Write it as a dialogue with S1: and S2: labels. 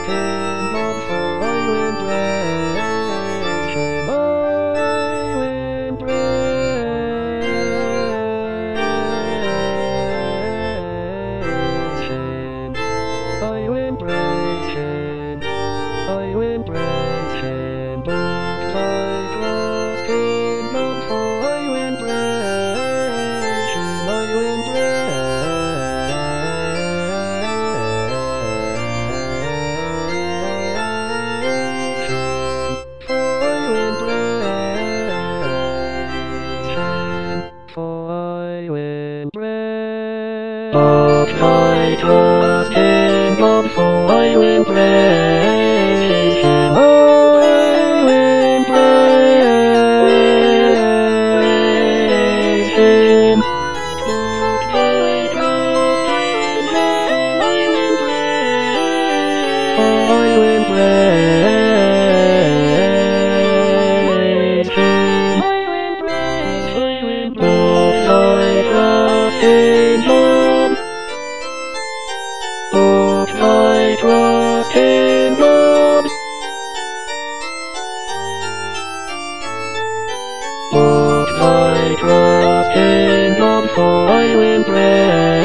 S1: I trust in God, for I will praise Him. I will praise Him. I will praise Him. Most I trust in God. Most I trust in God. Most I trust in God, for I will praise